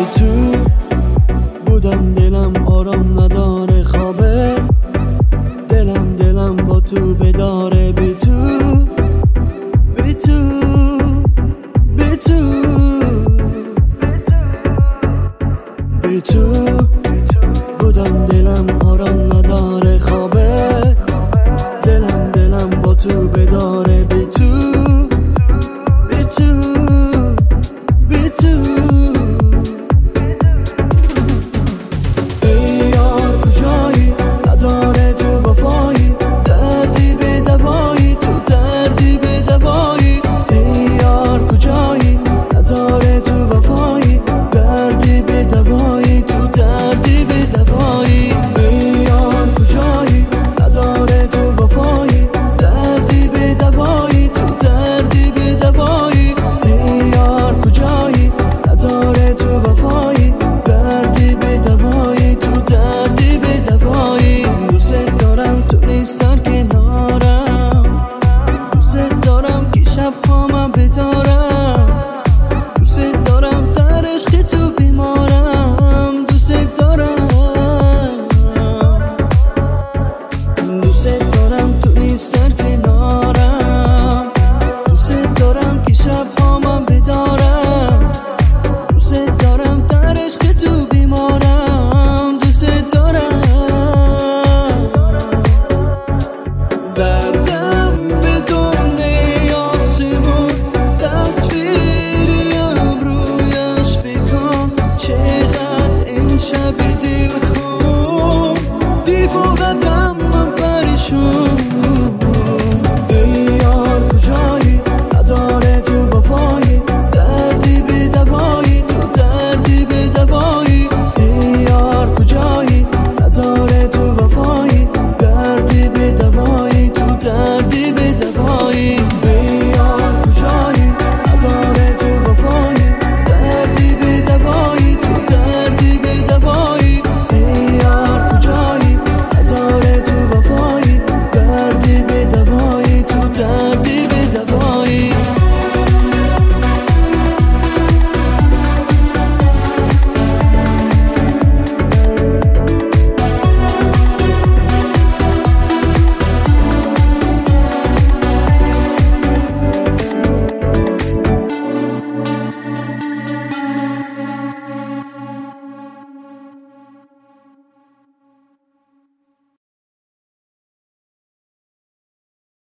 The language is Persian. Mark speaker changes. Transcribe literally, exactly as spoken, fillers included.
Speaker 1: تو بودم دلم آرام نداره خوابه، دلم دلم با تو بداره، بی تو بی تو بی تو بی تو بودم دلم آرام نداره خوابه، دلم دلم با تو بداره، بی تو بی تو بی تو ای یار کجایی نداره تو وفایی، دردی به دوایی تو دردی به دوایی، ای یار کجایی نداره تو وفایی.